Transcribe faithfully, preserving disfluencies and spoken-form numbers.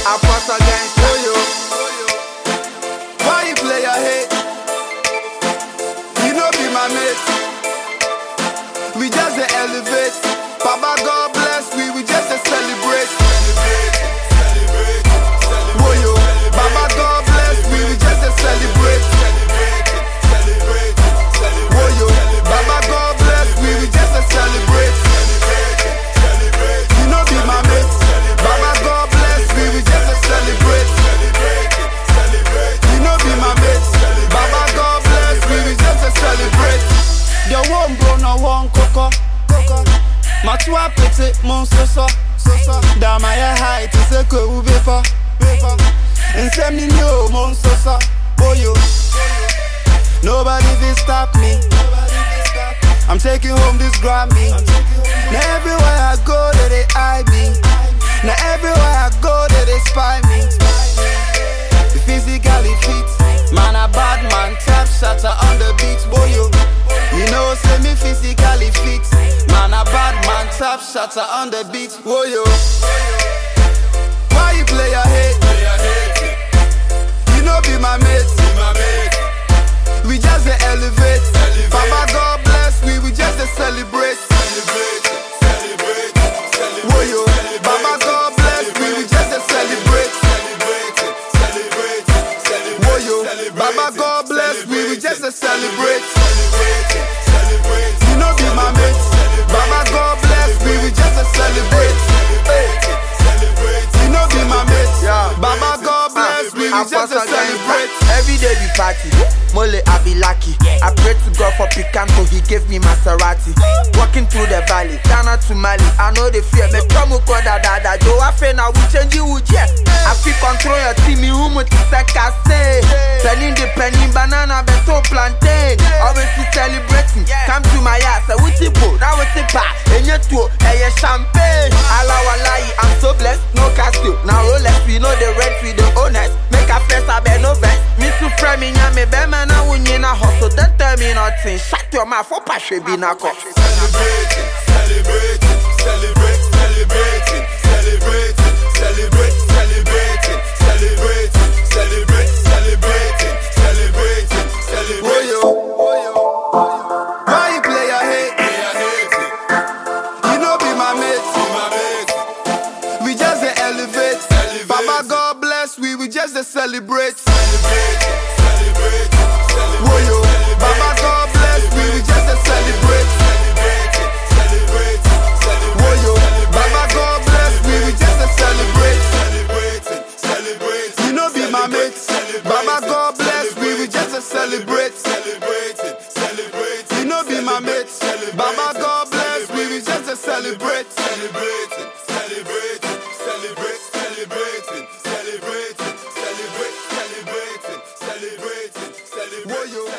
I pass against you. Why you play your hate? You know be my mate. We just a elevate. Baba God bless we, we just a celebrate. Celebrate, celebrate, celebrate. Yo. Baba God bless we, we just a celebrate. Celebrate, celebrate, celebrate. Yo. Baba God bless we, we just a celebrate. Celebrate, celebrate. You know be my mate. Baba God bless we, we just a celebrate. Celebrate, celebrate. You know be my mate. Baba God bless we, we just a celebrate. The one bro no one coco. My two petit monster so so down my height is a cool before and send me new monster so oh you nobody will stop me. I'm taking home this Grammy. Now everywhere I go they they eye me. Now everywhere I go they they spy me. The physically fit man a bad man tap shatter on the beats boy you. You know say me physically fit. Man a bad man tap shatter on the beats. Whoa yo. Why you play your hate? You know be my mate. We just a elevate. Baba God bless we, we just a celebrate. Whoa yo. Baba God bless we, we just a celebrate. Whoa yo. Baba God bless we, we just a celebrate. You know be my mate. Baba God bless me, we just a celebrate. Hey. You know be my mate. Yeah. Baba God bless me, we just a celebrate. Every day we party, Mole I be lucky. I pray to God for Picanto, he gave me Maserati. Walking through the valley, Ghana to Mali, I know the fear. Me promo koda da da, Joe I feel now we change you yeah. I feel control your team, you who to say. Penny the penny banana, beto plantain. Always celebrating, come to my ass, I will tip now it's a pa, and you too, and your champagne. Allah wallahi, I'm so blessed, no castle. Now Rolex, we know the rent, we the owners. Make a face, I bet no vest. Me to frame in me, Bema, now when you're not hustle, don't tell me nothing. Shut your mouth for Pashe Binako. Celebrating, celebrating, celebrating, celebrating, celebrating, celebrating, celebrating, celebrating, celebrating, celebrating, celebrating, celebrating. Why you play your hate? You know be my mate. We just a elevate. Baba God bless we, we just a celebrate. Whoa yo. Baba God bless we, we just a celebrate. Whoa yo. Baba God bless we, we just a celebrate. You know be my mate. Baba God bless we, we just a celebrate. You know be my mate. Baba God bless we, we just a celebrate. Celebrating, celebrating, celebrating, celebrating, celebrating, celebrating, celebrating, celebrating, celebrating.